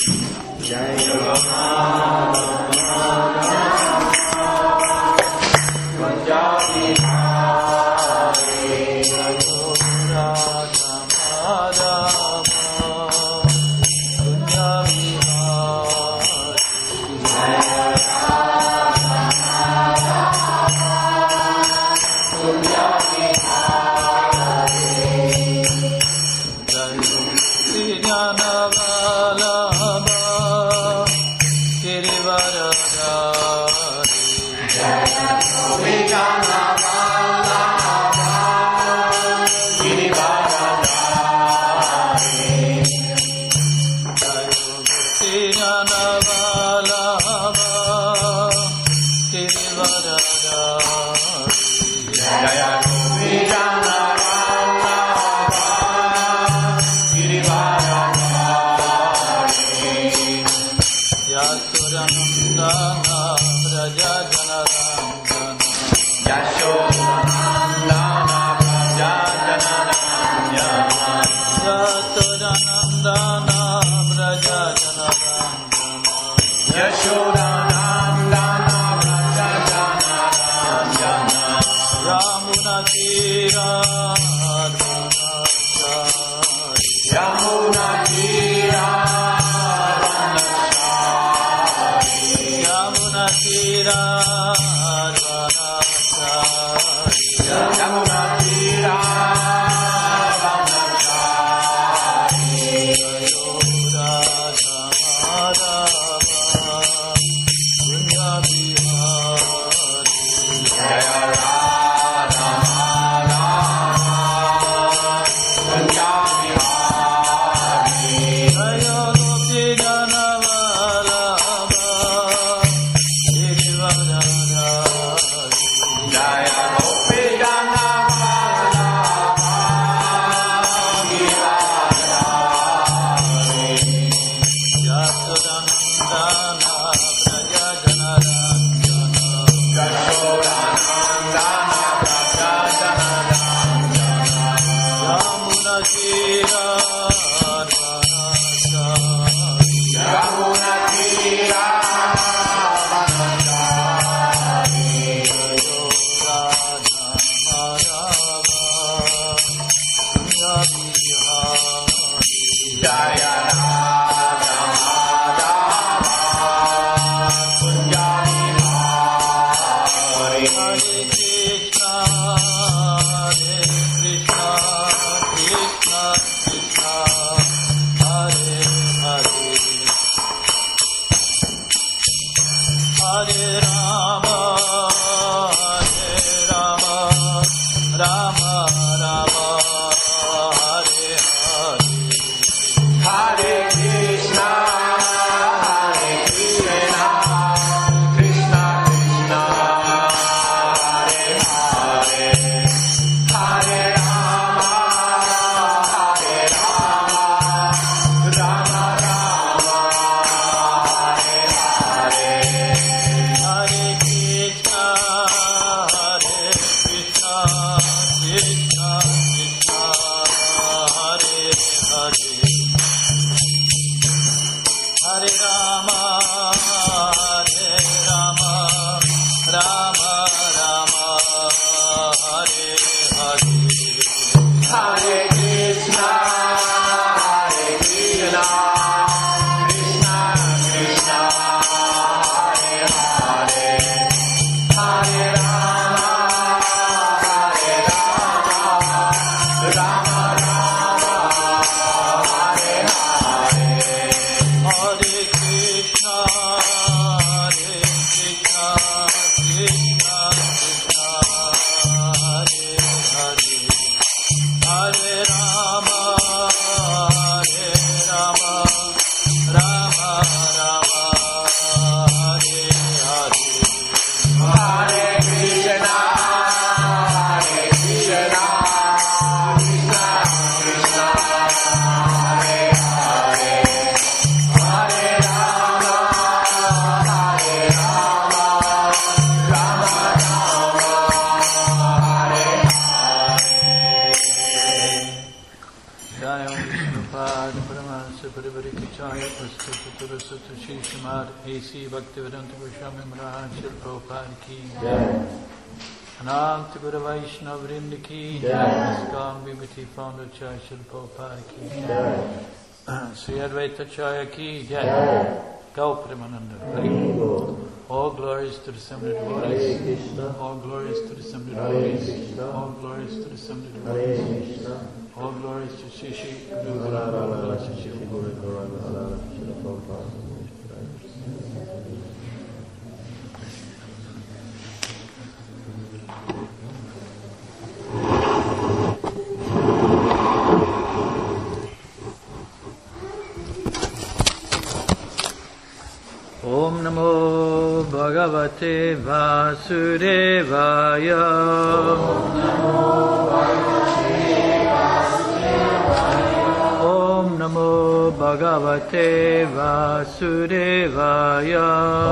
Jaya Prabhupada Shri Srimad A.C. Bhaktivedanta Goswami Maharaj Shri Prabhupada Ki Ananta Guru Vaishnava Vrinda Ki ISKCON Vibhuti Founder Acharya Shri Prabhupada Ki Sri Advaita Acharya Ki Gaupramananda. All glories to the Assembly devotees. All glories to the Assembly devotees. All glories to the Assembly devotees. All glories to Shri Shri Guru Gauranga Shri Guru Gauranga Shri Prabhupada. Om Namo Bhagavate Vasudevaya. Om Namo Bhagavate Vasudevaya.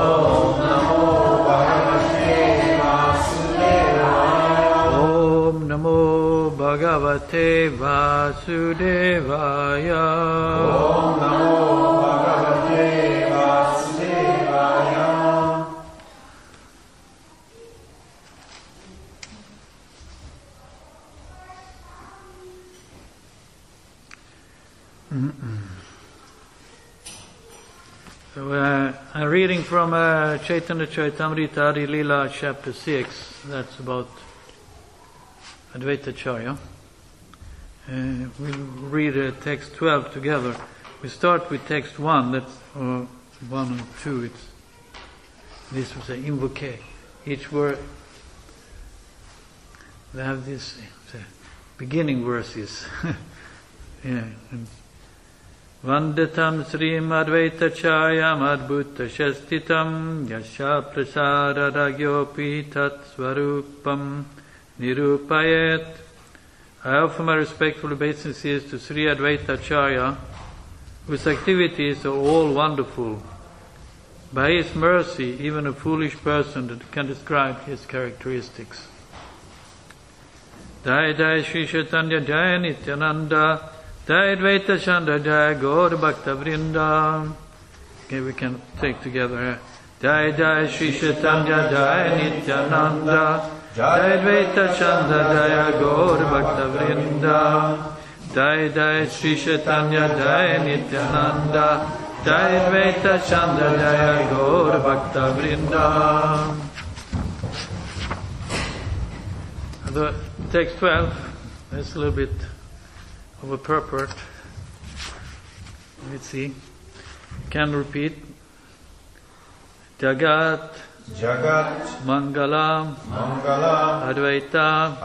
Om Namo Bhagavate Vasudevaya. Om Namo Bhagavate Vasudevaya. So I'm reading from Chaitanya Charitamrita Adi Leela chapter 6. That's about Advaita Acharya. We'll read text 12 together. We start with text 1. That's 1 and 2. This was an invoke. Each word they have this beginning verses. Yeah. Vandatam Srim Advaita Chayam Adbhuta Shastitam Yasha Prasada Ragyopi Tat Svarupam Nirupayet. I offer my respectful obeisances to Sri Advaita Acharya, whose activities are all wonderful. By his mercy, even a foolish person can describe his characteristics. Jai Jai Shri Chaitanya Jai Nityananda Jai Advaita Chandra Jai Gaur Bhakta Vrinda. Okay, we can take together. Jai Jai Shri Chaitanya Jai Nityananda Jai Advaita Chandra Jai Gaur Bhakta Vrinda. Jai Jai Shri Chaitanya Jai Nityananda Jai Advaita Chandra Jai Gaur Bhakta Vrinda. The text 12 is a little bit of a purport. Let's see. Can repeat. Jagat Mangala Advaita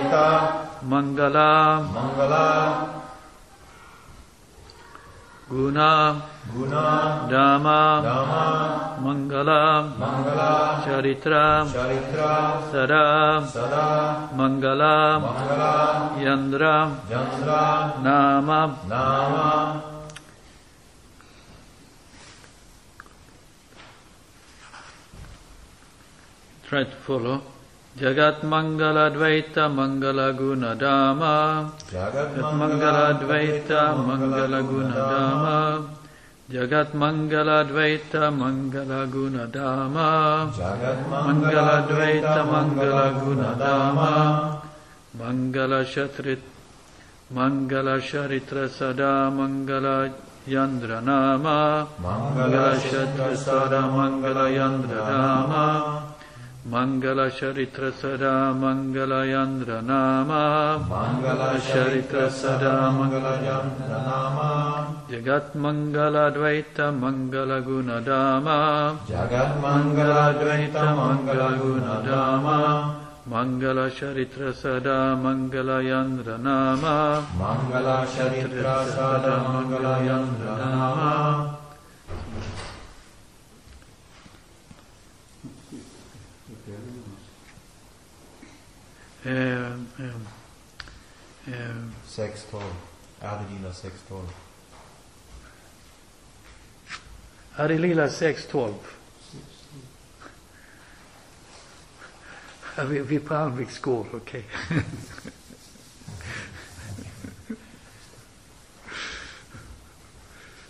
Mangala Guna Dhamma Mangala Charitra Sada Mangala Yandra Nama. Try to follow. Jagat Mangala Advaita Mangala Guna Dhamma. Jagat Mangala Advaita Mangala Guna Dhamma. Jagat Mangala Advaita Mangala Guna Dhamma. Jagat Mangala Advaita Mangala Guna Dhamma. Mangala Shatrit Mangala Sharitra Sada Mangala Yandra Nama. Mangala Shatrit Sada Mangala Yandra Nama. Mangala Sharitra Sada Mangala Yandra Nama. Mangala Sharitra Sada Mangala Yandra Nama. Jagat Mangala Advaita Mangala Guna Dhamma. Jagat Mangala Advaita Mangala Guna Dhamma. Mangala Sharitra Sada Mangala Yandra Nama. Mangala Sharitra Sada Mangala Yandra Nama. Sextol. Adi Leela 6:12. Adi Leela 6:12. Vi är på Alviks skål, okej.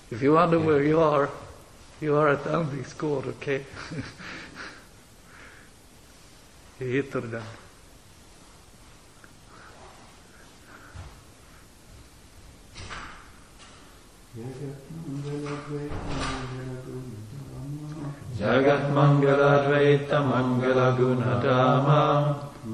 If you wonder where you are at Almviks gård, okej? Vi hittar den. Jagat Mangala Advaita Mangala Gunadama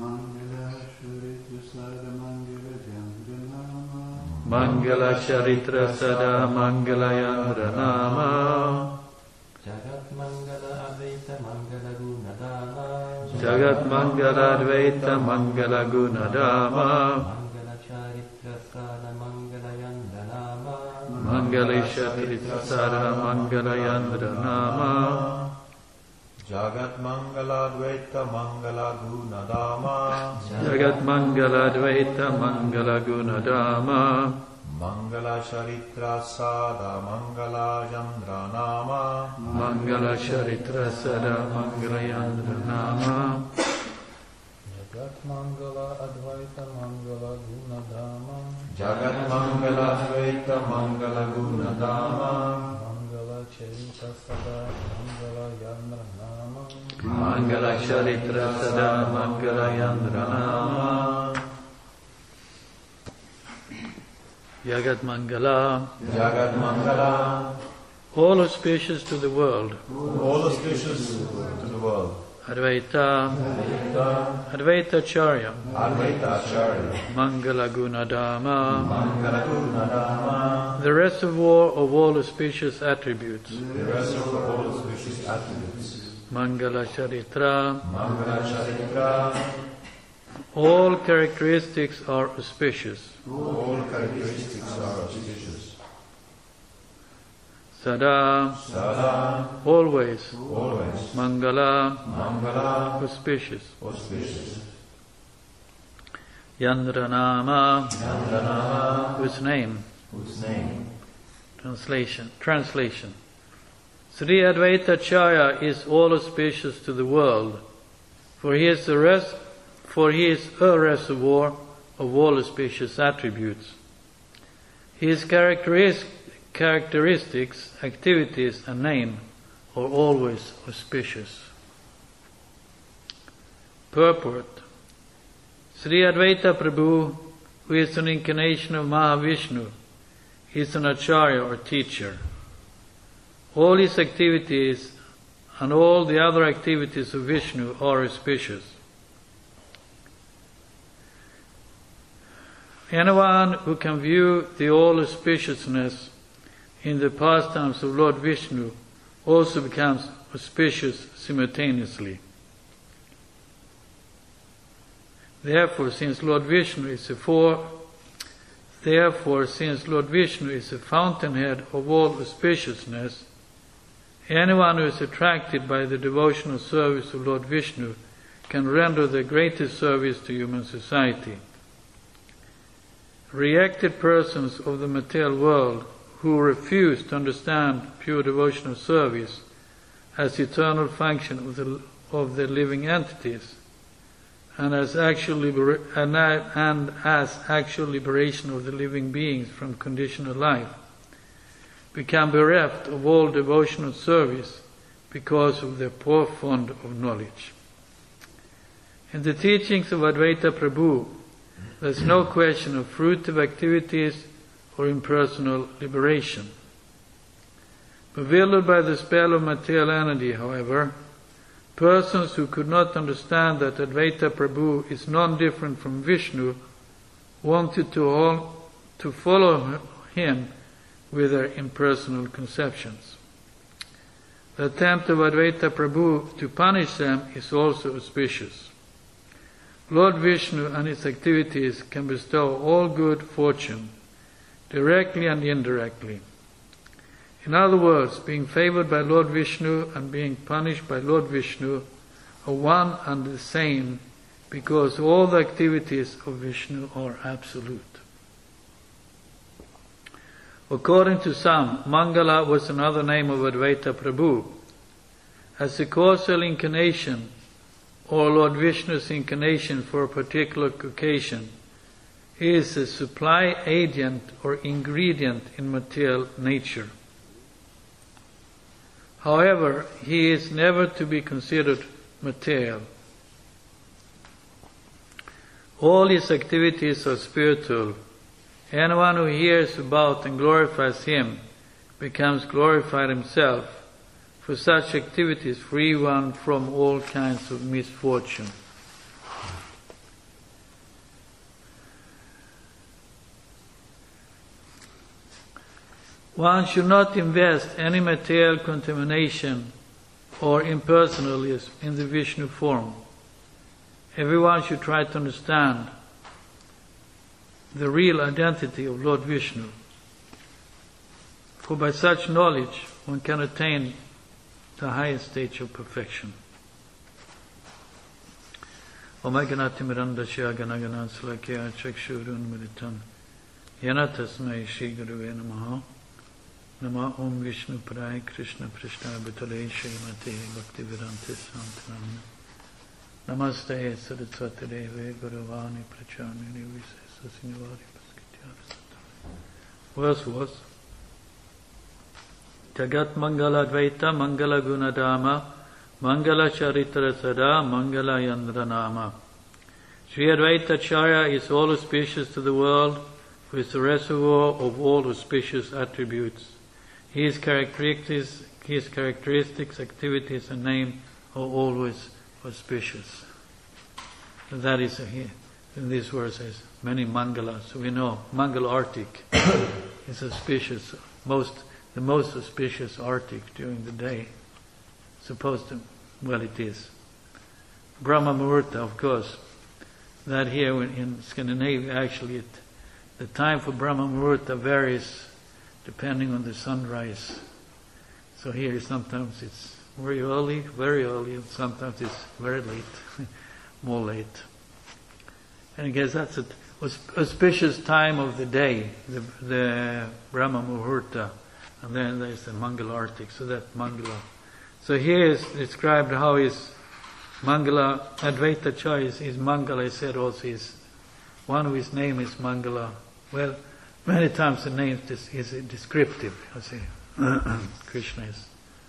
Mangala Charitra Sada Mangala Yandranama Jagat Mangala Advaita Mangala Gunadama Jagat Mangala Advaita Mangala Gunadama Mangala Charitra Sada Mangala Yandranama Mangala Charitra Sada Mangala Yandranama Jagat Mangala Advaita Mangala Gunadama Jagat Mangala Advaita Mangala Gunadama Mangala Charitra Sada Mangala Yandranama Mangala Charitra Sada Mangala Yandranama Jagat Mangala Advaita Mangala Gunadama Jagat Mangala Advaita Mangala Gunadama Mangala Charita Sada Mangala Yandranama Mangala Charitra Sada Mangala Yandranama Jagat Mangala Jagat Mangala all auspicious to the world all auspicious to the world Advaita Advaita Charya Advaita Acharya Mangala Gunadama Mangala Gunadama the reservoir of all auspicious attributes the rest of all auspicious attributes Mangala Charitra Mangala Charitra all characteristics are auspicious all characteristics are auspicious Sada Sada always always Mangala Mangala auspicious auspicious Yandranama Yandranama whose name whose name Translation Sri Advaita Charya is all auspicious to the world, for he is a reservoir of all auspicious attributes. His characteristics, activities and name are always auspicious. Purport Sri Advaita Prabhu, who is an incarnation of Mahavishnu, is an acharya or teacher. All his activities and all the other activities of Vishnu are auspicious. Anyone who can view the all auspiciousness in the pastimes of Lord Vishnu also becomes auspicious simultaneously. Therefore, since Lord Vishnu is a fountainhead of all auspiciousness, anyone who is attracted by the devotional service of Lord Vishnu can render the greatest service to human society. Reacted persons of the material world who refuse to understand pure devotional service as eternal function of the living entities and as actual liberation of the living beings from conditional life become bereft of all devotional service because of their poor fund of knowledge. In the teachings of Advaita Prabhu, there is no question of fruitive activities or impersonal liberation. Bewildered by the spell of material energy, however, persons who could not understand that Advaita Prabhu is non-different from Vishnu wanted to follow him with their impersonal conceptions. The attempt of Advaita Prabhu to punish them is also auspicious. Lord Vishnu and his activities can bestow all good fortune, directly and indirectly. In other words, being favored by Lord Vishnu and being punished by Lord Vishnu are one and the same, because all the activities of Vishnu are absolute. According to some, Mangala was another name of Advaita Prabhu. As a causal incarnation, or Lord Vishnu's incarnation for a particular occasion, he is a supply agent or ingredient in material nature. However, he is never to be considered material. All his activities are spiritual. Anyone who hears about and glorifies him becomes glorified himself. For such activities free one from all kinds of misfortune. One should not invest any material contamination or impersonalism in the Vishnu form. Everyone should try to understand the real identity of Lord Vishnu. For by such knowledge one can attain the highest stage of perfection. Om Ganati Miranda Shya Ganagana Salakya Chakshurun Militam Yana Tasmai Shri Guruve Namaha Nama Om Vishnu Parai Krishna Prishna Bhutale Srimate Bhakti Vedanta Santanam Namaste Saraswati Deve Guruvani Pracharnini Visesa Sinivari Paskityara Satana. Verse was Jagat Mangala Dvaita Mangala Gunadama Mangala Charitra Sada Mangala Yandranama. Sri Advaita Acharya is all auspicious to the world, who is the reservoir of all auspicious attributes. His characteristics, activities and name are always auspicious. And that is here. In this verse is many mangalas. So we know Mangal Artik is auspicious, the most auspicious Artik during the day. Supposed to, well, it is. Brahma Muhurta, of course. That here in Scandinavia, actually, the time for Brahma Muhurta varies depending on the sunrise. So here sometimes it's very early, and sometimes it's very late, more late. And I guess that's an auspicious time of the day, the Brahma Muhurta. And then there's the Mangala Artik, so that Mangala. So here is described how his Mangala, Advaita Acharya is Mangala, I said also is, one of his name is Mangala. Well, many times the name is descriptive, I say. Krishna is.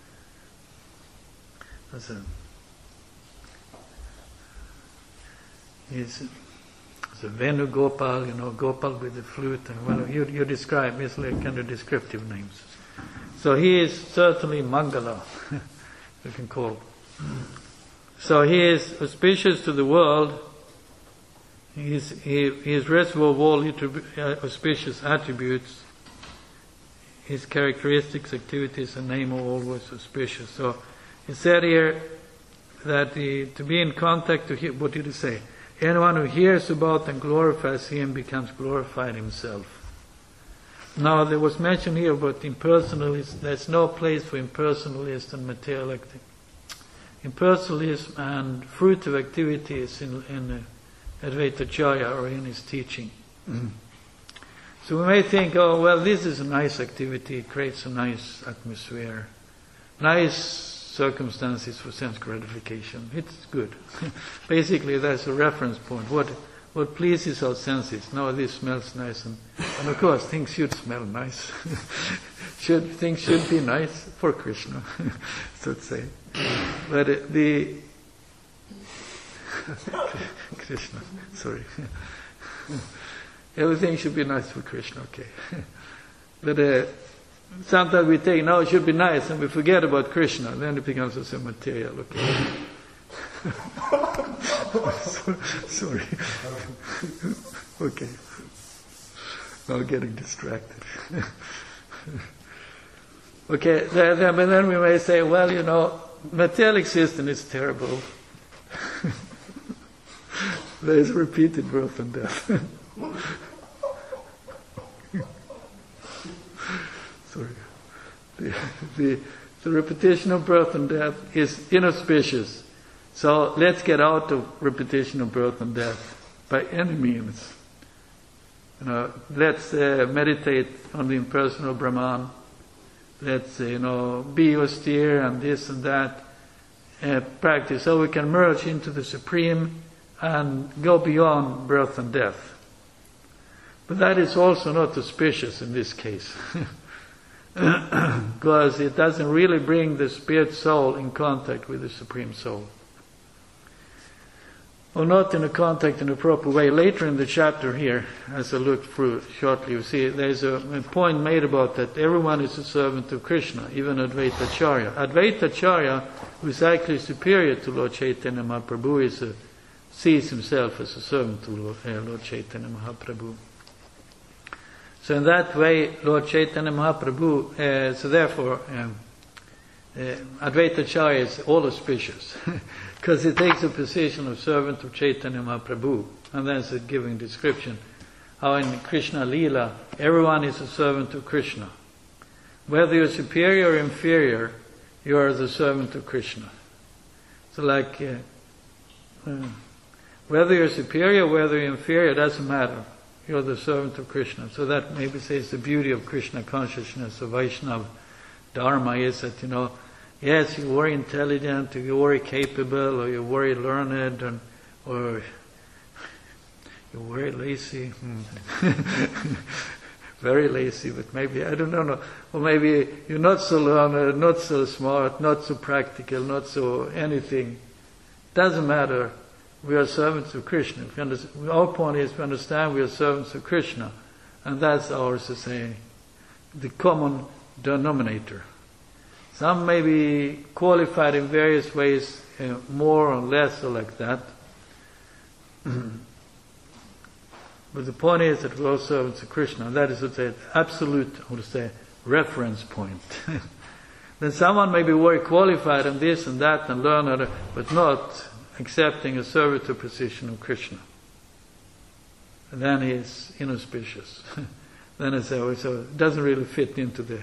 He's a Venu Gopal, Gopal with the flute. And well, you describe, it's like kind of descriptive names. So he is certainly Mangala, you can call. So he is auspicious to the world. He is reservoir of all auspicious attributes. His characteristics, activities, and name are always auspicious. So he said here that to be in contact to hear, what did he say? Anyone who hears about and glorifies him becomes glorified himself. Now there was mentioned here about impersonalism. There's no place for impersonalist and materialistic. Impersonalism and fruitive activities in Advaita Acharya or in his teaching. So we may think, oh well, this is a nice activity, it creates a nice atmosphere, nice circumstances for sense gratification. It's good. Basically that's a reference point. What pleases our senses. Now this smells nice, and of course things should smell nice. Things should be nice for Krishna, so to say. But Krishna, sorry. Everything should be nice for Krishna, okay. But sometimes we think, no, it should be nice, and we forget about Krishna, then it becomes also material, okay. Sorry. Okay. Now getting distracted. Okay, but then we may say, well, material existence is terrible. There is repeated birth and death. Sorry. The repetition of birth and death is inauspicious. So let's get out of repetition of birth and death by any means. Let's meditate on the impersonal Brahman. Let's be austere and this and that. Practice so we can merge into the Supreme and go beyond birth and death. But that is also not auspicious in this case. because it doesn't really bring the spirit soul in contact with the Supreme Soul. Or not in a contact in a proper way. Later in the chapter here, as I look through shortly, you see there's a point made about that everyone is a servant of Krishna, even Advaita Acharya. Advaita Acharya, who is actually superior to Lord Chaitanya Mahaprabhu, sees himself as a servant to Lord Chaitanya Mahaprabhu. So in that way, Lord Chaitanya Mahaprabhu, so therefore, Advaita Acharya is all auspicious, because he takes a position of servant of Chaitanya Mahaprabhu, and then it's a giving description how in Krishna Leela, everyone is a servant of Krishna. Whether you're superior or inferior, you are the servant of Krishna. So like, whether you're superior, whether you're inferior, doesn't matter. You're the servant of Krishna. So that maybe says the beauty of Krishna consciousness, of Vaishnava Dharma is that, yes, you're very intelligent, or you're very capable, or you're very learned, or you're very lazy. Very lazy, but maybe, I don't know. Or maybe you're not so learned, not so smart, not so practical, not so anything. Doesn't matter. We are servants of Krishna. Our point is to understand we are servants of Krishna. And that's ours to say, the common denominator. Some may be qualified in various ways, more or less or like that. But the point is that we're all servants of Krishna. And that is what say absolute, reference point. Then someone may be very qualified in this and that and learn how to, but not accepting a servitor position of Krishna. And then he is inauspicious. Then I say, so it doesn't really fit into the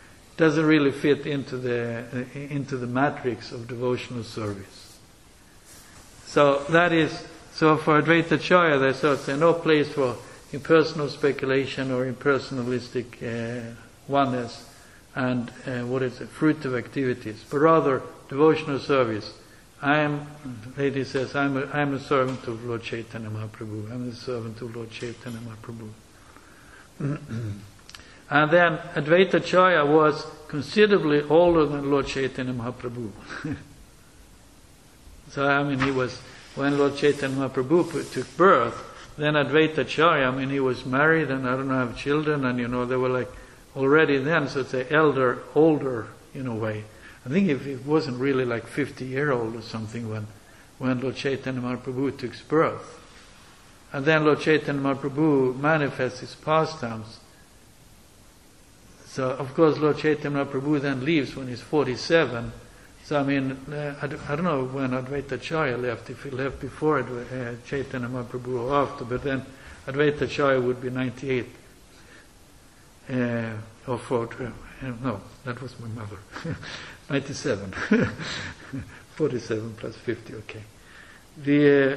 matrix of devotional service. So that is, so for Advaita Acharya there's sort of no place for impersonal speculation or impersonalistic oneness and fruitive activities, but rather devotional service. Lady says, I'm a servant of Lord Chaitanya Mahaprabhu. I'm the servant of Lord Chaitanya Mahaprabhu. And then Advaita Acharya was considerably older than Lord Chaitanya Mahaprabhu. So he was, when Lord Chaitanya Mahaprabhu took birth, then Advaita Acharya, he was married and I don't know, have children, and they were like already then, so to say, older in a way. I think if it wasn't really like 50-year-old or something when Lord Chaitanya Mahaprabhu took birth. And then Lord Chaitanya Mahaprabhu manifests his pastimes. So, of course, Lord Chaitanya Mahaprabhu then leaves when he's 47. So, I don't know when Advaita Acharya left, if he left before Chaitanya Mahaprabhu or after, but then Advaita Acharya would be 98. Or 40. No, that was my mother. 97. 47 plus 50, okay.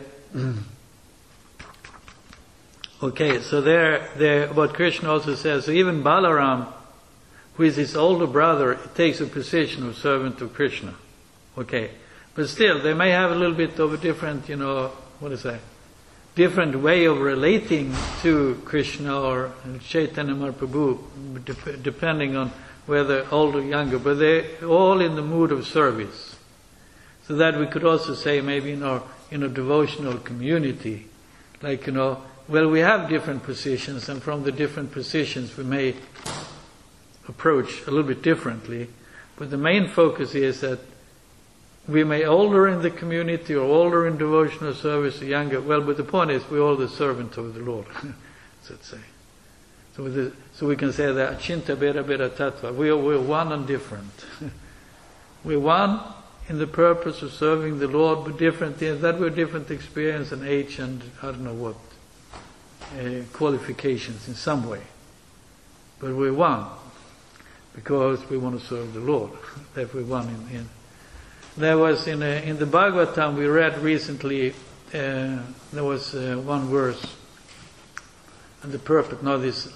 Okay, so there, what Krishna also says, so even Balaram, who is his older brother, takes a position of servant of Krishna. Okay. But still, they may have a little bit of a different, different way of relating to Krishna or Chaitanya Mahaprabhu, depending on whether older or younger, but they're all in the mood of service. So that we could also say maybe in a devotional community, like, we have different positions, and from the different positions we may approach a little bit differently, but the main focus is that we may older in the community or older in devotional service or younger, but the point is we're all the servant of the Lord, so to say. So we can say that Achinta Bheda Bheda Tattva, we're one and different. We're one in the purpose of serving the Lord, but different in that we're different experience and age and I don't know what qualifications in some way. But we're one because we want to serve the Lord. That we're one in. There was in the Bhagavatam we read recently. There was one verse, and the purpose. Now this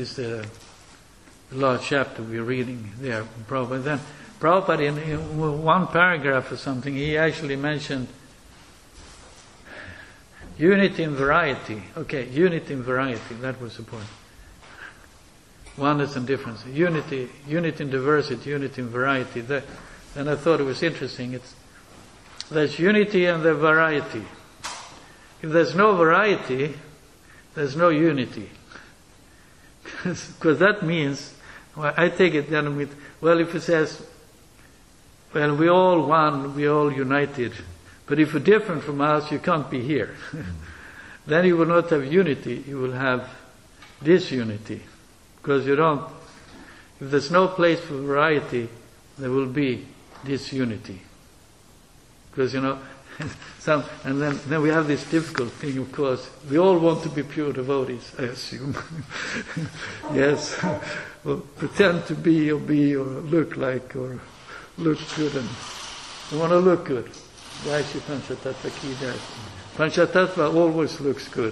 last chapter we're reading there, Prabhupada. Then Prabhupada in one paragraph or something, he actually mentioned unity in variety. Okay, unity in variety. That was the point. oneness and difference. Unity in diversity, unity in variety. And I thought it was interesting. There's unity and there's variety. If there's no variety, there's no unity. Because that means, well, I take it then with, well, if it says, well, we all one, we all united, but if you're different from us, you can't be here. Then you will not have unity, you will have disunity. Because if there's no place for variety, there will be disunity. Because, and then we have this difficult thing, of course. We all want to be pure devotees, I assume. Yes. Well, pretend to be or look like or look good. And we want to look good. Jai Shri Panchatattva ki jai. Panchatattva always looks good.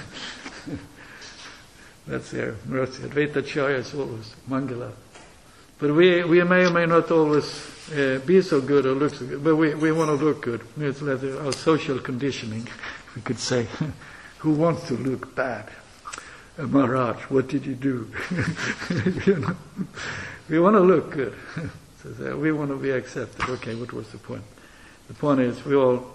That's their mercy. Advaita Acharya is always Mangala. But we may or may not always be so good or look so good, but we want to look good. It's like our social conditioning, we could say. Who wants to look bad? Maharaj, what did you do? We want to look good. So we want to be accepted. Okay, what was the point? The point is we all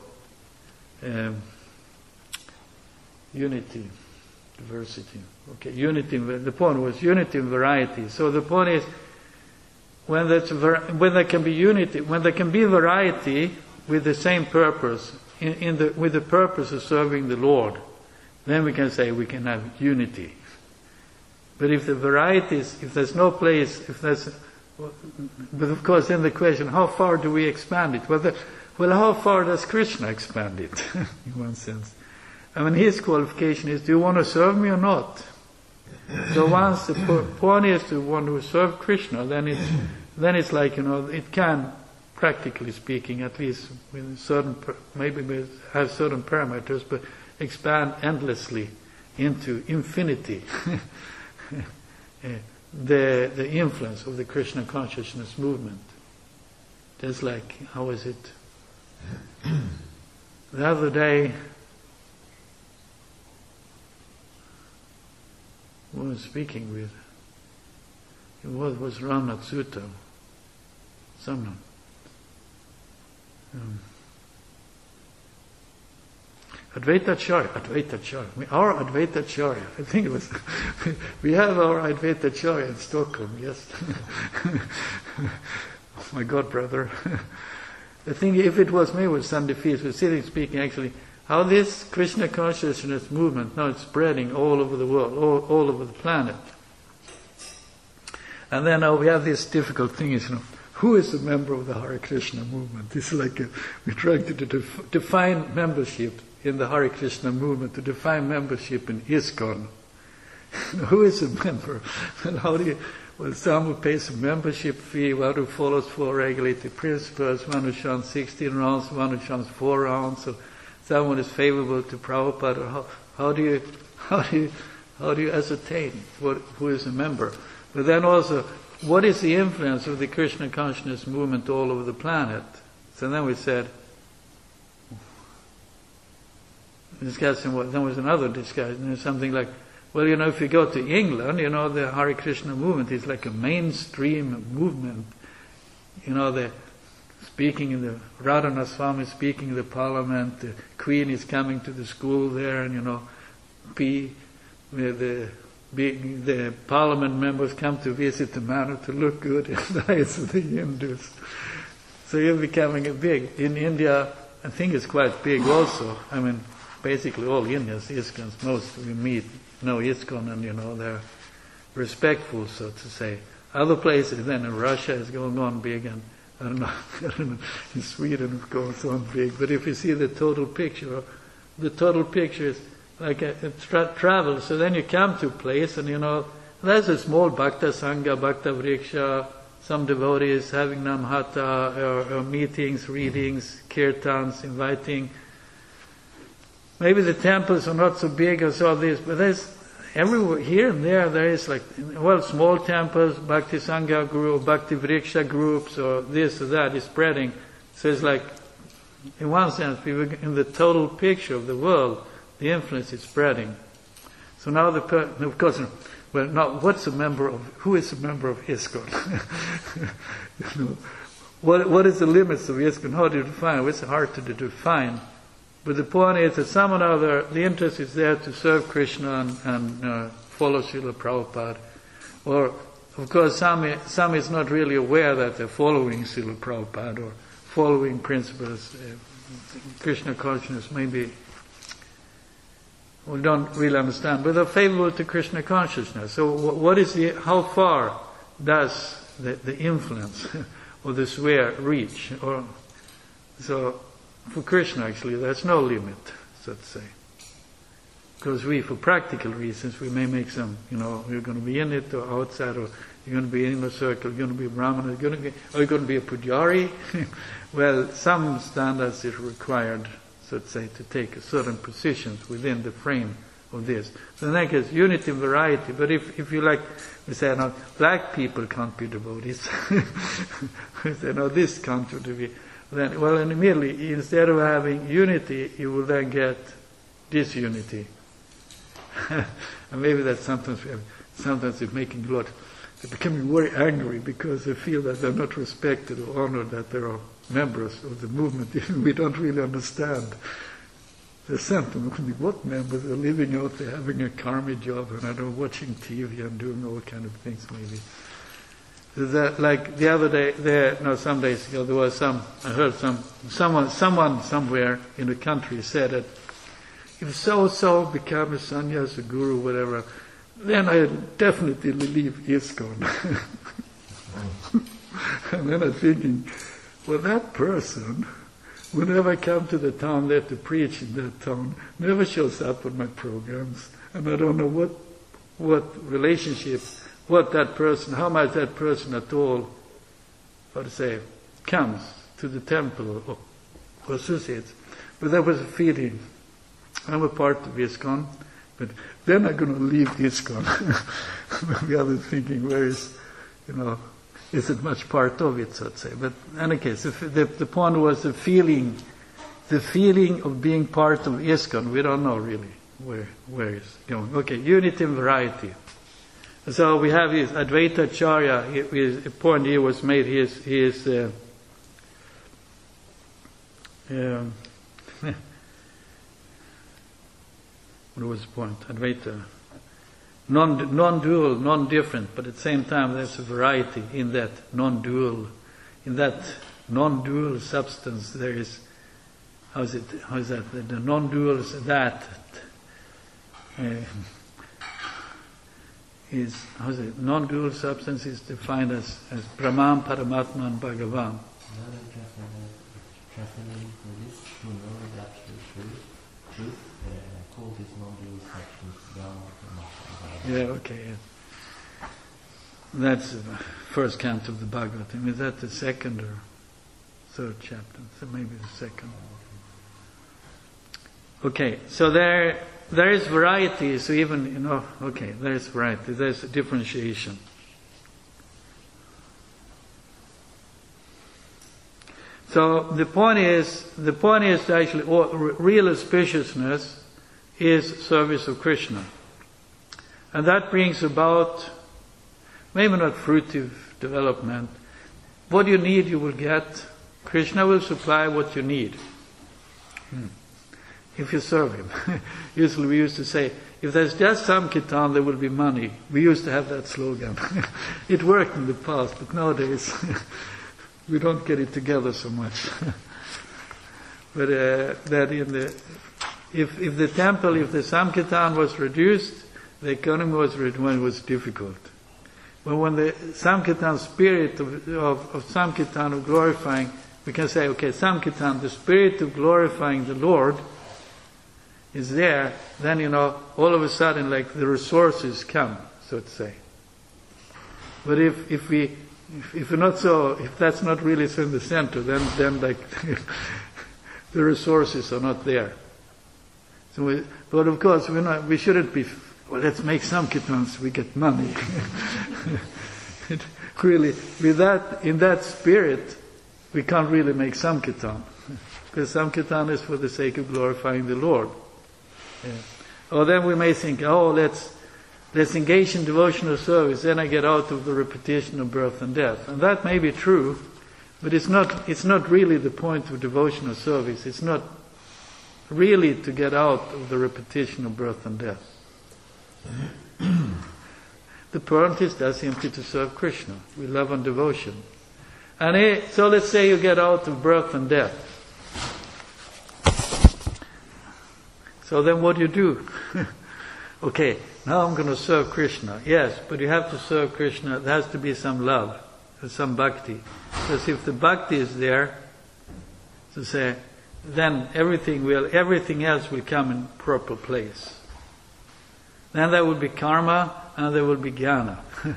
unity, diversity. Okay, unity. The point was unity and variety. So the point is, when there can be unity, when there can be variety with the same purpose, with the purpose of serving the Lord, then we can say we can have unity. But if the varieties, if there's no place, but of course then the question, how far do we expand it? Well, how far does Krishna expand it, in one sense? I mean, his qualification is, do you want to serve me or not? So once the point is to want to serve Krishna, then it's like, it can, practically speaking, at least with certain, maybe we have certain parameters, but expand endlessly into infinity. The influence of the Krishna consciousness movement. Just like, how was it? The other day, who was speaking with? It was Ramnath Sutta. Someone. Advaita Acharya. Our Advaita Acharya. I think it was. We have our Advaita Acharya in Stockholm. Yes. Oh my God, brother. I think if it was me with Sunday Feast, we're sitting speaking actually. How this Krishna consciousness movement now it's spreading all over the world, all over the planet. And then now we have this difficult thing is, who is a member of the Hare Krishna movement? It's like we're trying to define membership in the Hare Krishna movement, to define membership in ISKCON. Who is a member? And how do you... Well, some who pays a membership fee, one who follows 4 regulated principles, one who chants 16 rounds, one who chants 4 rounds, so someone is favorable to Prabhupada. How do you ascertain who is a member? But then also, what is the influence of the Krishna consciousness movement all over the planet? So then we said, discussing then was another discussion, something like, well, if you go to England, the Hare Krishna movement is like a mainstream movement. They're speaking in the Radhana Swami speaking in the parliament, the Queen is coming to the school there, and the parliament members come to visit the manor to look good in the eyes of the Hindus. So you're becoming in India, I think it's quite big also. I mean, basically all Indians, ISKCONs, most we meet know ISKCON, and they're respectful, so to say. Other places, then in Russia is going on big, and I don't know, in Sweden it goes on big. But if you see the total picture is like a travel. So then you come to a place, and there's a small Bhakta Sangha, Bhakta Vriksha, some devotees having Namhata, or meetings, readings, kirtans, inviting. Maybe the temples are not so big as all this, but there's everywhere, here and there is like, small temples, Bhakti Sangha group, Bhakti Vriksha groups, or this or that is spreading. So it's like, in one sense, in the total picture of the world, the influence is spreading. So now, of course, Well, now, who is a member of ISKCON? You know, what is the limits of ISKCON? How do you define? It's hard to define. But the point is that some or other, the interest is there to serve Krishna and follow Srila Prabhupada. Or, of course, some is not really aware that they're following Srila Prabhupada or following principles. Krishna consciousness maybe we don't really understand, but they're favorable to Krishna consciousness. So how far does the influence or the sway reach? So for Krishna actually there's no limit, so to say. Because for practical reasons, we may make some, you're going to be in it or outside, or you're going to be in a circle, you're going to be a Brahmana, are you going to be a Pujari? Well, some standards is required, so to say, to take certain positions within the frame of this. So in that case, unity and variety. But if you like, we say, no, black people can't be devotees. We say, no, this can't be. Then, well, and immediately, instead of having unity, you will then get disunity. And maybe that's sometimes it's making a lot. They're becoming very angry because they feel that they're not respected or honored, that there are members of the movement. We don't really understand the sentiment. What members are living out there having a karma job and I don't know, watching TV and doing all kind of things maybe. That, like the other day, some days ago, there was I heard someone somewhere in the country said that if so become a sannyas, a guru, whatever, then I definitely leave ISKCON. And then I'm thinking, well, that person, whenever I come to the town there to preach in that town, never shows up on my programs, and I don't know what relationship, how much that person at all, comes to the temple or associates. But that was a feeling. I'm a part of ISKCON, but then I'm going to leave ISKCON. The other thinking, isn't much part of it, so to say. But in any case, the point was the feeling of being part of ISKCON. We don't know really where it's going. Okay, unity and variety. So we have his Advaita Acharya. A point here was made. He is what was the point? Advaita. Non-dual, non-different, but at the same time there's a variety in that non-dual. In that non-dual substance there is, how is that? The non-dual is that non-dual substance is defined as Brahman, Paramatma and Bhagavan. Translating for this, to know the absolute truth, call this non-dual substance Brahman, Paramatma. Yeah, okay. Yeah. That's the first canto of the Bhagavatam. Is that the second or third chapter? So maybe the second. Okay, so there is variety. So even there is variety. There's a differentiation. So the point is actually real auspiciousness is service of Krishna. And that brings about, maybe not fruitive development. What you need, you will get. Krishna will supply what you need. If you serve Him. Usually we used to say, if there's just some kirtan, there will be money. We used to have that slogan. It worked in the past, but nowadays we don't get it together so much. But if the temple, if the Sankirtan was reduced, the economy was reduced when it was difficult. But when the Sankirtan spirit of Sankirtan of glorifying, we can say, okay, Sankirtan, the spirit of glorifying the Lord is there, then all of a sudden like the resources come, so to say. But if that's not really so in the center, then like the resources are not there. So but of course we shouldn't be, well, let's make some kirtans, we get money. Really, in that spirit, we can't really make Sankirtan. Because Sankirtan is for the sake of glorifying the Lord. Yeah. Or then we may think, let's let's engage in devotional service, then I get out of the repetition of birth and death. And that may be true, but it's not really the point of devotional service. It's not really to get out of the repetition of birth and death. The point is that's simply to serve Krishna with love and devotion. And so let's say you get out of birth and death. So then what do you do? Okay, now I'm going to serve Krishna. Yes, but you have to serve Krishna. There has to be some love, some bhakti. Because if the bhakti is there, to say, then everything else will come in proper place. Then there will be karma and there will be jnana.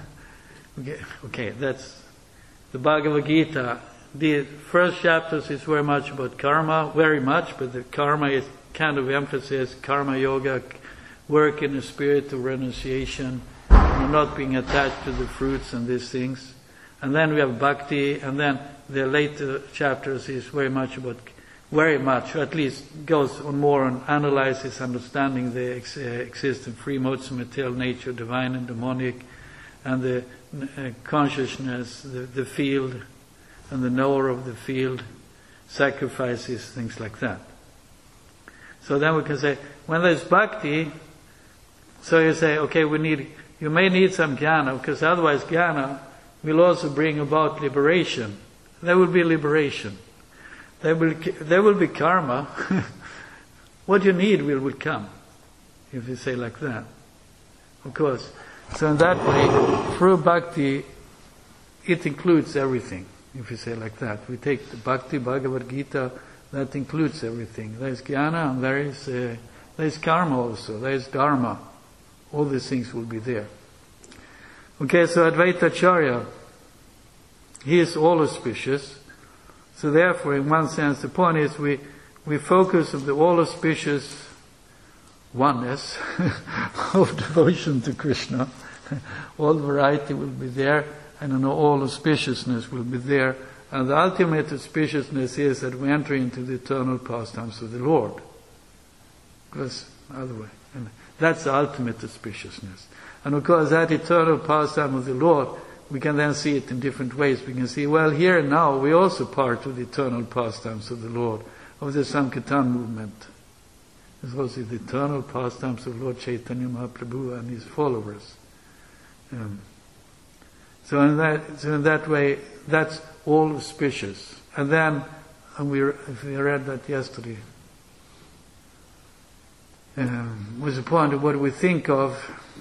Okay, that's the Bhagavad Gita. The first chapters is very much about karma, very much, but the karma is kind of emphasis, karma yoga, work in the spirit of renunciation, not being attached to the fruits and these things. And then we have bhakti, and then the later chapters is very much, or at least goes on more on analysis, understanding the existing three modes of material nature, divine and demonic, and the consciousness, the field, and the knower of the field, sacrifices, things like that. So then we can say, when there's bhakti, so you say, okay, you may need some jnana, because otherwise jnana will also bring about liberation. There will be liberation. There will be karma. What you need will come, if you say like that. Of course. So in that way, through bhakti, it includes everything, if you say like that. We take the bhakti, Bhagavad Gita, that includes everything. There is jnana and there is karma also. There is dharma. All these things will be there. Okay, so Advaita Acharya, he is all auspicious. So therefore, in one sense, the point is we focus on the all auspicious oneness of devotion to Krishna. All variety will be there, and all auspiciousness will be there. And the ultimate auspiciousness is that we enter into the eternal pastimes of the Lord. Because otherwise, and that's the ultimate auspiciousness. And of course, that eternal pastime of the Lord, we can then see it in different ways. We can see, well, here and now, we also part of the eternal pastimes of the Lord, of the Sankirtan movement. It's also the eternal pastimes of Lord Chaitanya Mahaprabhu and his followers. So in that way, that's all auspicious. And then, we read that yesterday, was the point of what we think of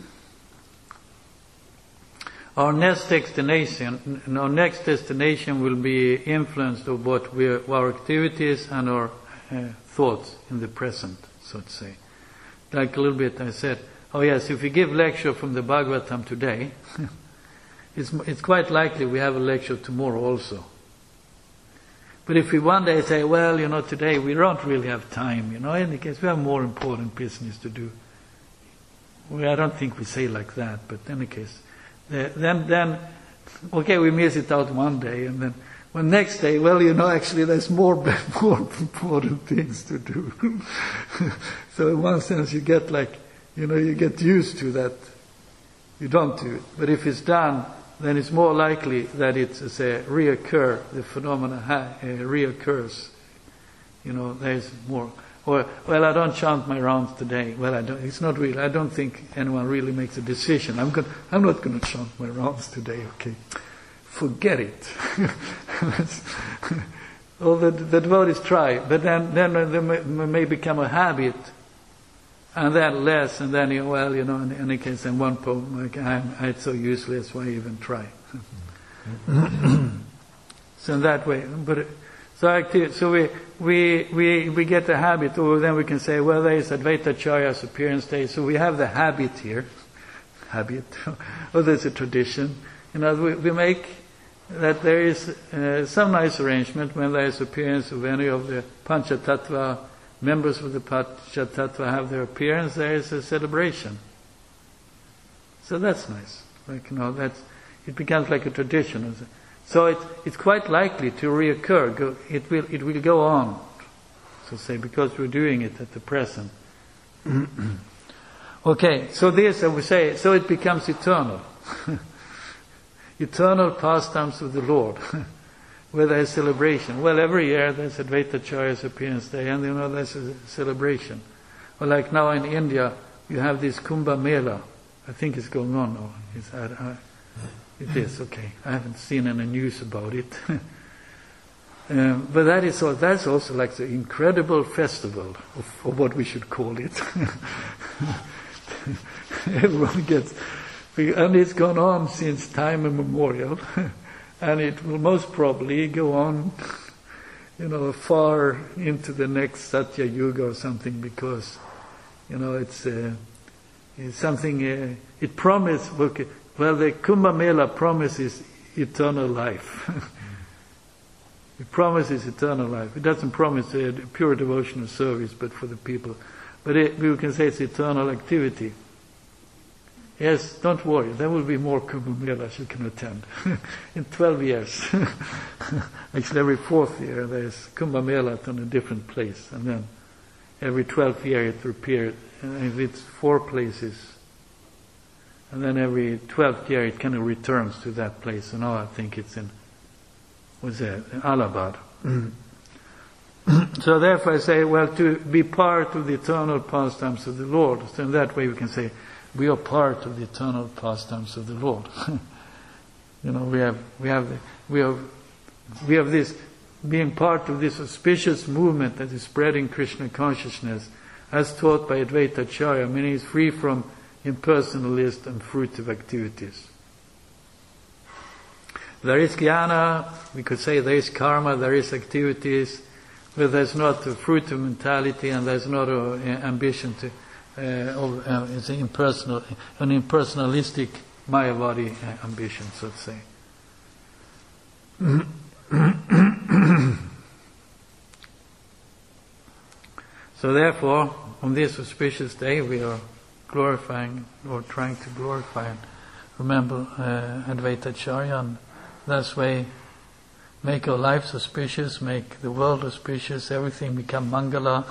our next destination. Our next destination will be influenced of what our activities and our thoughts in the present, so to say. Like a little bit I said, oh yes, if we give lecture from the Bhagavatam today, it's quite likely we have a lecture tomorrow also. But if we one day say, well, today we don't really have time, in any case we have more important business to do. Well, I don't think we say like that, but in any case, then okay, we miss it out one day, and then next day, well, actually there's more important things to do. So in one sense you get you get used to that. You don't do it. But if it's done, then it's more likely that it's reoccur, the phenomena reoccurs. There's more. Or, well, I don't chant my rounds today. Well, it's not really, I don't think anyone really makes a decision. I'm not going to chant my rounds today, okay? Forget it. Well, the devotees try, but then there may become a habit, and then less, and then, in any case, in one poem, it's so useless, why even try? So in that way, so we get the habit, or then we can say, well, there is Advaita Acharya's appearance day, so we have the habit here, or there's a tradition. We make that there is some nice arrangement when there is appearance of any of the Panchatattva, members of the Panchatattva have their appearance, there is a celebration. So that's nice. It becomes like a tradition. So it's quite likely to reoccur. It will go on, so say, because we're doing it at the present. Okay, so this I would say, so it becomes eternal. Eternal pastimes of the Lord, where there is celebration. Well, every year there's Advaita Acharya's appearance day, and there's a celebration. Or like now in India, you have this Kumbh Mela. I think it's going on now. It is, okay. I haven't seen any news about it. But that's also like the incredible festival of what we should call it. Everyone gets, and it's gone on since time immemorial, and it will most probably go on, far into the next Satya Yuga or something, because, it's something, it promises, well, the Kumbh Mela promises eternal life. It promises eternal life. It doesn't promise pure devotional service, but for the people. But we can say it's eternal activity. Yes, don't worry, there will be more Kumbh Melas you can attend. In 12 years. Actually, every 4th year there's Kumbh Mela on a different place. And then every 12th year it appears. And if it's 4 places, and then every 12th year it kind of returns to that place. So now I think it's in Allahabad. So therefore I say, well, to be part of the eternal pastimes of the Lord. So in that way we can say, we are part of the eternal pastimes of the Lord. We have this, being part of this auspicious movement that is spreading Krishna consciousness, as taught by Advaita Acharya, meaning it's free from impersonalist and fruitive activities. There is jnana, we could say there is karma, there is activities, but there's not a fruitive mentality and there's not an ambition to, it's an impersonalistic Mayavadi ambition, so to say. So therefore, on this auspicious day, we are glorifying, or trying to glorify and remember Advaita Acharya, and this way make our lives auspicious, make the world auspicious, everything become mangala.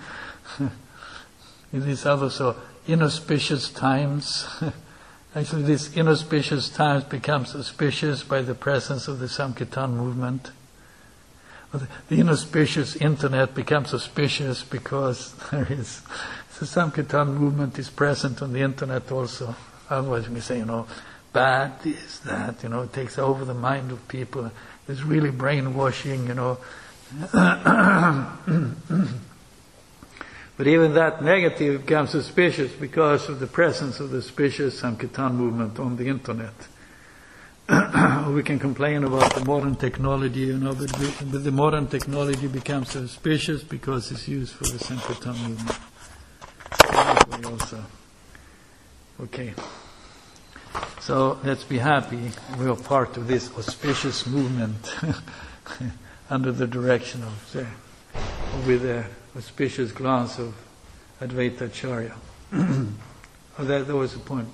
In these other so inauspicious times, actually these inauspicious times becomes auspicious by the presence of the Sankirtan movement. The inauspicious internet becomes auspicious because the Sankirtan movement is present on the internet also. Otherwise we say, bad this, that, it takes over the mind of people. There's really brainwashing, But even that negative becomes suspicious because of the presence of the suspicious Sankirtan movement on the internet. We can complain about the modern technology, but the modern technology becomes suspicious because it's used for the Sankirtan movement. Also. Okay. So let's be happy we are part of this auspicious movement under the direction of with the auspicious glance of Advaita Acharya. That was the point.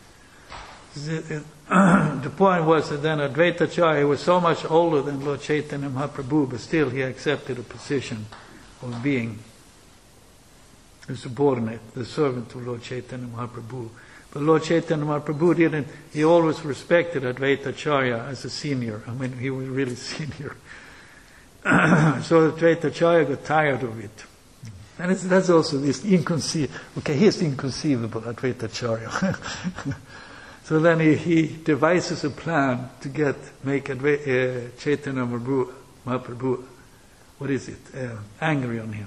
The point was that then Advaita Acharya was so much older than Lord Chaitanya Mahaprabhu, but still he accepted a position of being the subordinate, the servant of Lord Chaitanya Mahaprabhu. But Lord Chaitanya Mahaprabhu he always respected Advaita Acharya as a senior. I mean, he was really senior. So Advaita Acharya got tired of it. And that's also this inconceivable. Okay, he's inconceivable, Advaita Acharya. So then he devises a plan to make Chaitanya Mahaprabhu, angry on him.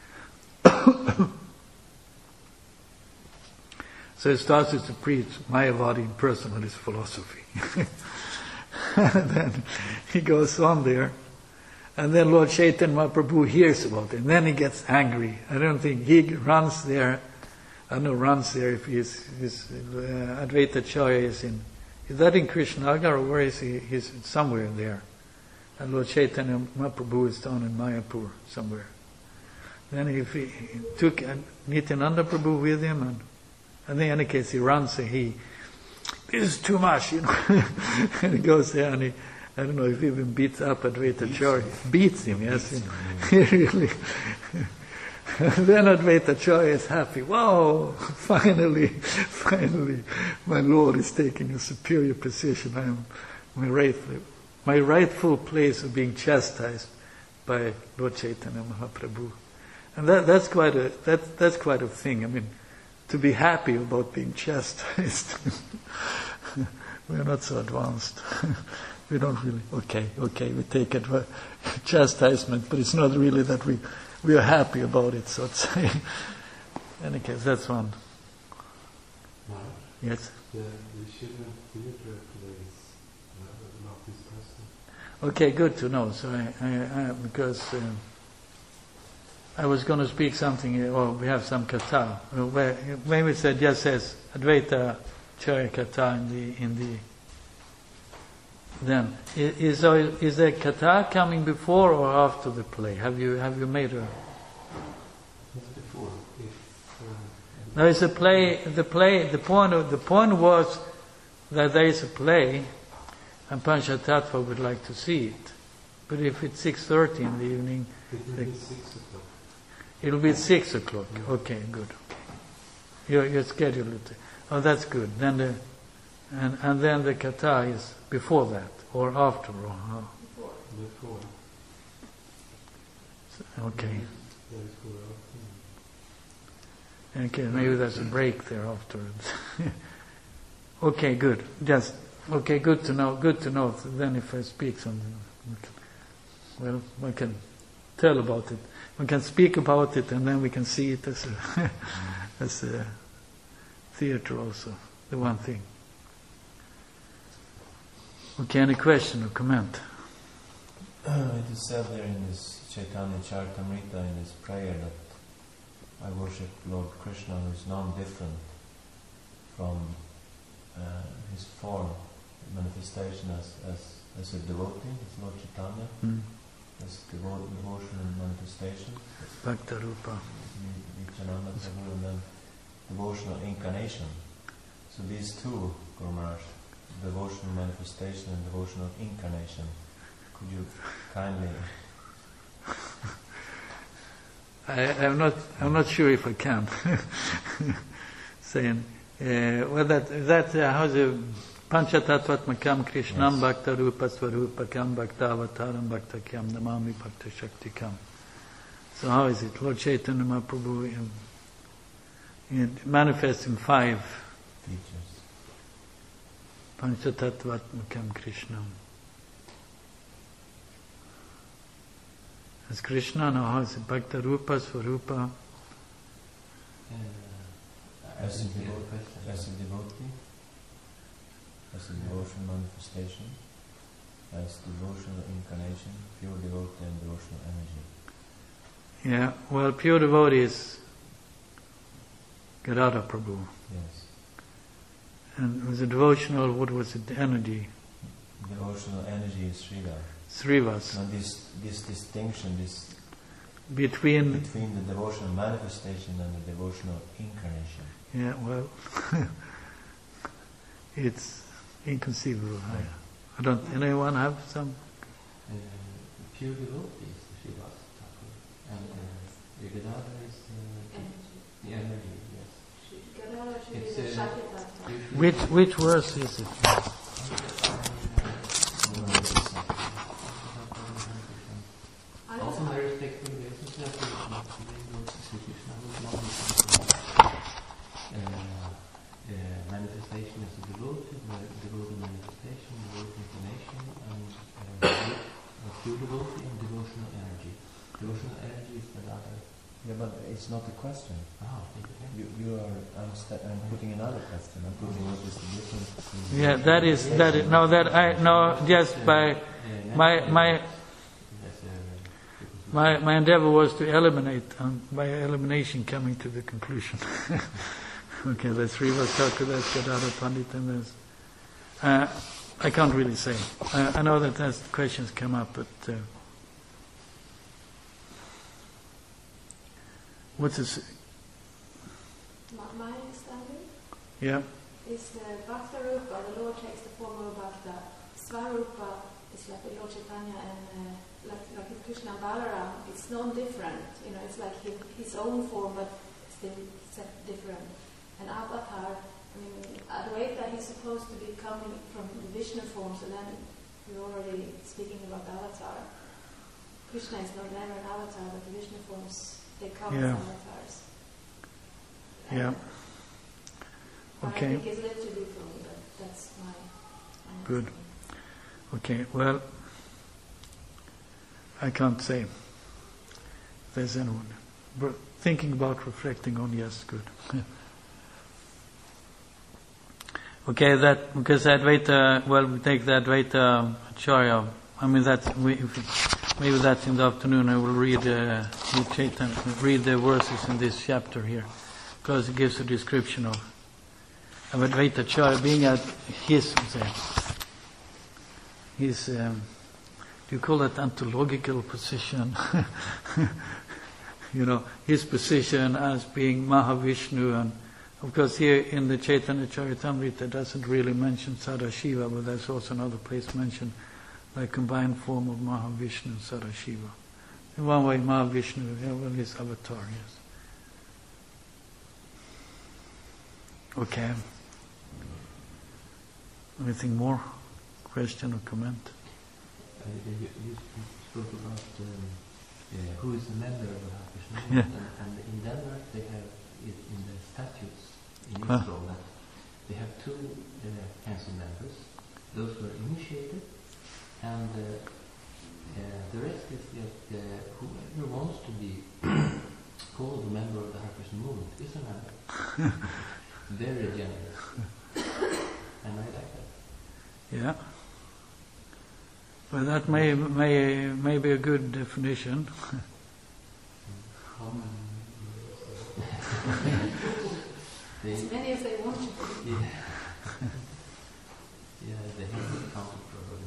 So he starts to preach Mayavadi impersonalist philosophy. And then he goes on there, and then Lord Chaitanya Mahaprabhu hears about it, and then he gets angry. I don't think he runs there. I don't know, runs there if Advaita Acharya is that in Krishnagar, or where is he? He's somewhere there. And Lord Chaitanya Mahaprabhu is down in Mayapur somewhere. Then he took Nityananda Prabhu with him, and in any case he runs and this is too much, And he goes there and I don't know if he even beats up Advaita Acharya. Beats him, yes. He really Then Advaita Acharya is happy. Wow, finally, my Lord is taking a superior position. I am my rightful place of being chastised by Lord Chaitanya Mahaprabhu. And that's quite a thing. I mean, to be happy about being chastised. We are not so advanced. We don't really. Okay, we take it chastisement, but it's not really that we are happy about it. So to say. In any case, that's one. Yes. The Shiva theatre plays not discussing. Okay, good to know. So because I was going to speak something, or we have some kata. When we said yes, says Advaita Acharya kata in the then is there kata coming before or after the play? Have you made a? It's before. There is a play. The point was that there is a play, and Panchatattva would like to see it. But if it's 6:30 in the evening, It will be 6 o'clock. It'll be 6 o'clock. Okay, good. Okay. You're scheduled it. Oh, that's good. Then and then the kata is before that or after or how? Before. Okay. There is for after. Okay, maybe there's a break there afterwards. Okay, good. Just okay. Good to know. Good to know. Then if I speak something, well, we can tell about it. We can speak about it, and then we can see it as a theater also. The one thing. Okay, any question or comment? It is said there in this Chaitanya Charitamrita, in this prayer, that I worship Lord Krishna, who is non-different from his form, manifestation as a devotee, as Lord Chaitanya, as devotion and manifestation. Bhakta Rupa. Nityananda Thakur, and then devotional incarnation. So these two, Guru Maharaj, devotional manifestation and devotional incarnation, could you kindly? I'm not sure if I can. Saying well that how's the Panchatattvatmakam Krishnam Bhakta Rupa Swarupakam Bhakta Avataram Bhaktakyam Namami Bhakta Shaktikam. So how is it? Lord Chaitanya Mahaprabhu manifests in 5 Features. Panchatattvatmakam Krishnam. As Krishna, now how is it? Bhakta Rupa Swarupa. As a devotee, as a devotional manifestation, as devotional incarnation, pure devotee and devotional energy. Yeah, well, pure devotee is Gadadhar Prabhu. Yes. And was a devotional, what was it, the energy? Devotional energy is Srila. Srivas. Now this distinction, Between the devotional manifestation and the devotional incarnation. Yeah, well, it's inconceivable. I don't. Anyone have some? Pure devotee is the Srivas Thakur, and the Gadadhar is the energy. Yes. It's Which verse is it? Also, there is texting manifestation is a devotee manifestation, devotee inclination, and pure devotee and devotional energy. Devotional energy is the other. Yeah, but it's not a question. You are. I'm putting another question. I'm putting what is the difference between. Yeah, that is. No, that I no. Just by my endeavor was to eliminate, by elimination, coming to the conclusion. Okay, that's Srivas Thakur, that's Gadadhar Pandit, and there's. I can't really say. I know that as questions come up, but what's this? My understanding Yeah. is the Bhakta Rupa, the Lord takes the form of Bhakta. Svarupa it's like with Lord Chaitanya and like with Krishna and Balaram, it's non-different. It's like his own form, but still different. And Avatar, Advaita, he's supposed to be coming from the Vishnu forms, and then we're already speaking about Avatar. Krishna is not never an avatar, but the Vishnu forms, they come as avatars. Yeah. Okay. I think it's a little too deep for me, but that's my Good. Okay, well, I can't say if there's anyone. But thinking about, reflecting on, yes, good. Okay, that, because Advaita, well, we take the Advaita Acharya, maybe that's in the afternoon. I will read the verses in this chapter here, because it gives a description of Advaita Acharya being at his do you call that ontological position? His position as being Mahavishnu, and of course here in the Chaitanya Charitamrita doesn't really mention Sadashiva, but there's also another place mentioned the combined form of Mahavishnu and Sadashiva. In one way, Mahavishnu, his avatar, yes. Okay. Anything more? Question or comment? You spoke about who is a member of the Krishna, and in Denmark they have it in the statutes in Israel that they have two council members, those who are initiated, and the rest is that whoever wants to be called a member of the Hare Krishna movement is a member. Very generous, and I like that. Yeah. Well, that may be a good definition. as many as they want to be. Yeah, they have to count probably.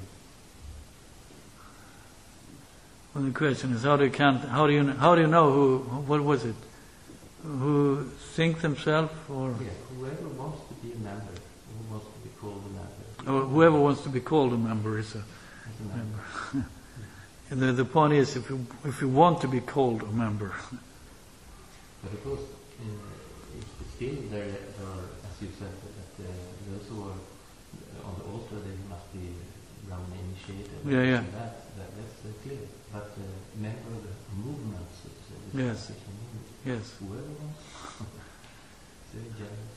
Well, the question is, how do you know who? What was it? Who think themselves, or whoever wants to be a member, who wants to be called a member. Or whoever wants to be called a member is a member. And the point is, if you want to be called a member. But of course, still there are, as you said, that those who are on the altar, they must be Brahman initiated. Yeah. That's clear. But member of the movement, so to say, Yes. Yes. Whoever wants, very generous.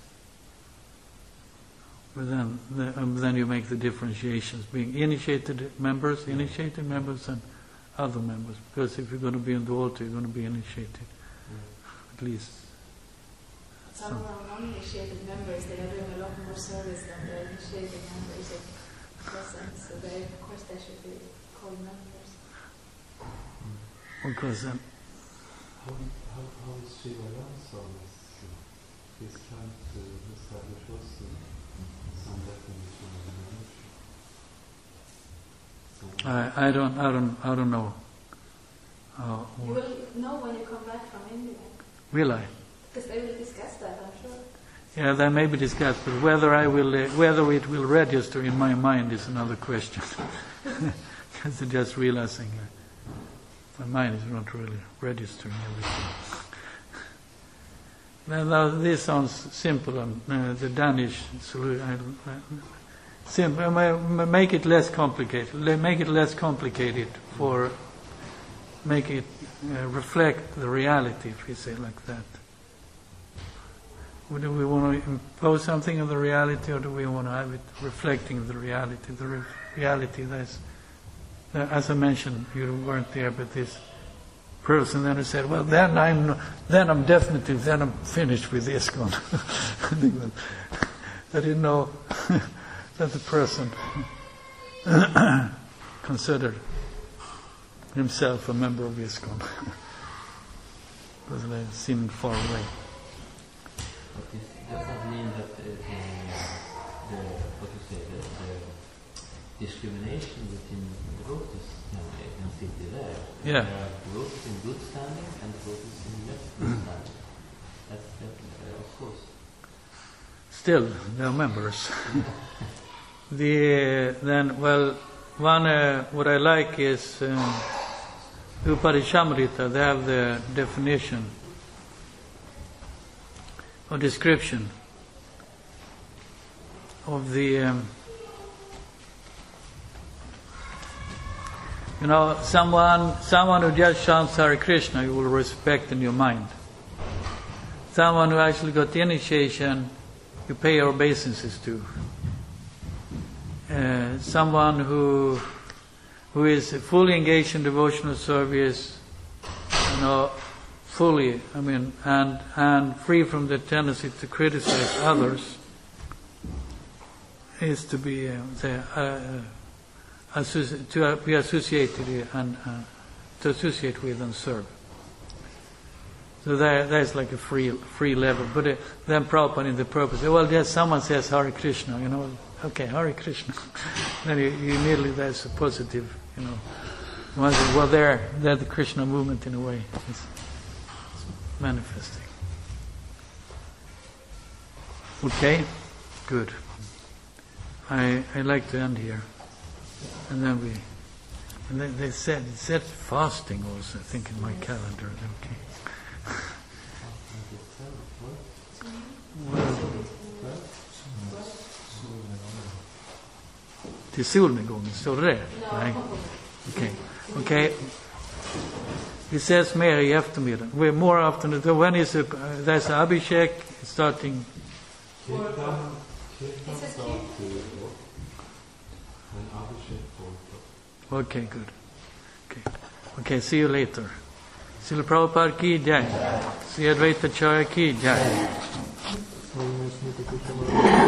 But then you make the differentiations, being initiated members, and other members. Because if you're going to be on the altar, you're going to be initiated. At least. Some of our non-initiated members, they are doing a lot more service than the initiated members of present. So of course they should be called members. Of course. How is Shiva Ramsam? He's trying to establish also some definition of emotion. I don't know. You will know when you come back from India. Will I? Because they will discuss that, I'm sure. Yeah, that may be discussed, but whether it will register in my mind is another question. Because I'm just realizing my mind is not really registering everything. Now this sounds simple, and the Danish solution. Simple. Make it less complicated. Make it less complicated make it reflect the reality, if we say it like that. Do we want to impose something of the reality, or do we want to have it reflecting the reality? The reality that's, as I mentioned, you weren't there, but this person then said, "Well, then I'm finished with ISKCON." I didn't know that the person considered himself a member of ISKCON. Because they seemed far away. But this doesn't mean that the discrimination between the devotees can still be there. Yeah. There are devotees in good standing and devotees in less good standing. That's of course. Still, they are members. what I like is Upadishamrita. They have the definition or description of the someone who just chants Hare Krishna, you will respect in your mind. Someone who actually got the initiation, you pay obeisances to. Someone who is fully engaged in devotional service, fully, and free from the tendency to criticize others, is to be to be associated and to associate with and serve. So there's like a free level. But then Prabhupada in the purpose, there's someone says Hare Krishna, okay, Hare Krishna. Then you immediately there's a positive, they're the Krishna movement in a way. It's manifesting. Okay, good. I like to end here, and then they said fasting also. I think in my calendar. Okay. Till solnedgången, står det det? Nej. Okej. Det sägs mer i eftermiddag. We're more afternoon. So when is it? There's Abhishek starting. Okay, good. Okay, see you later. Srila Prabhupada ki jai. Sri Advaita Acharya ki jai.